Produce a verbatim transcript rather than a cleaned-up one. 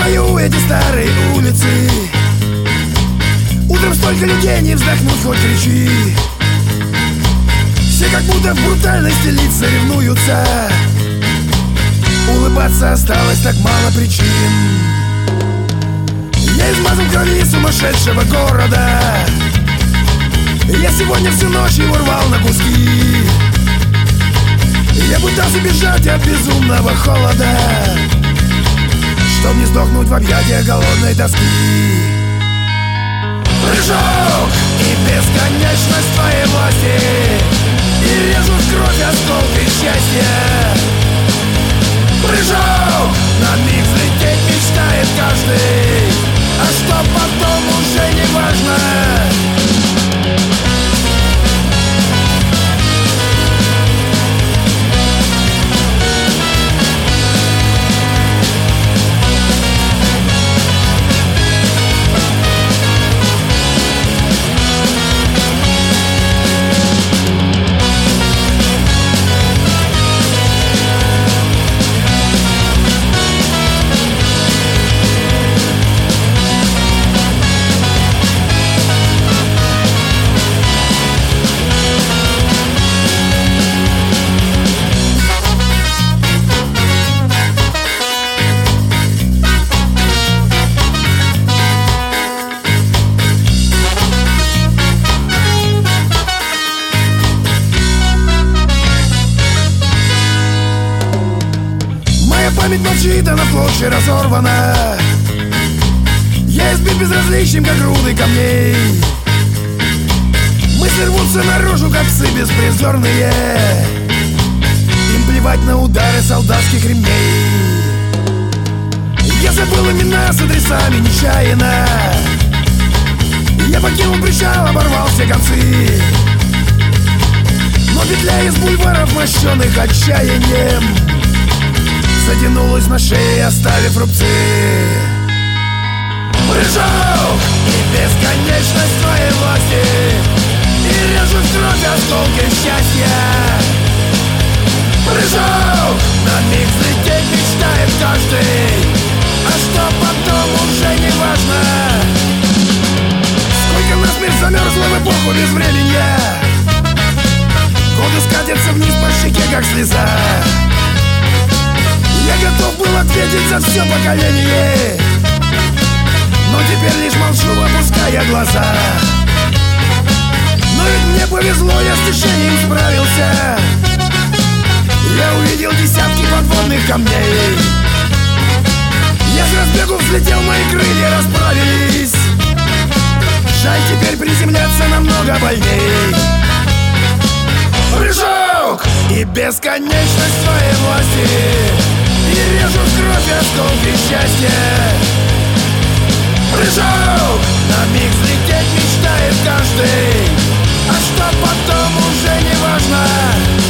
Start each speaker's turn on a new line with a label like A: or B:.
A: узнаю эти старые улицы. Утром столько людей, не вздохнуть, хоть кричи. Все как будто в брутальности лица ревнуются. Улыбаться осталось так мало причин. Я измазан в крови сумасшедшего города. Я сегодня всю ночь его рвал на куски. Я пытался бежать от безумного холода, чтоб не сдохнуть в объятиях голодной тоски. Прыжок и бесконечность твоей власти, и режут в кровь осколки счастья. Прыжок, на миг взлететь мечтает каждый, а что потом уже не важно. Память молчит, она в клочья разорвана. Я избит безразличием, как груды камней. Мысли рвутся наружу, как псы беспризорные. Им плевать на удары солдатских ремней. Я забыл имена с адресами нечаянно. Я покинул причал, оборвал все концы. Но петля из бульваров, мощенных отчаянием, затянулась на шее, оставив рубцы. Прыжок и бесконечность твоей власти, и режут в кровь осколки счастья. Прыжок, на миг взлететь мечтает каждый, а что потом уже не важно. Сколько насмерть замерзло в эпоху безвременья. Годы скатятся вниз по щеке, как слеза. Я готов был ответить за все поколение, но теперь лишь молчу, опуская глаза. Но ведь мне повезло, я с течением справился. Я увидел десятки подводных камней. Я с разбегу взлетел, мои крылья расправились. Жаль, теперь приземляться намного больней. Прыжок и бесконечность твоей власти, и режут в кровь осколки счастья. Прыжок, на миг взлететь мечтает каждый, а что потом уже не важно.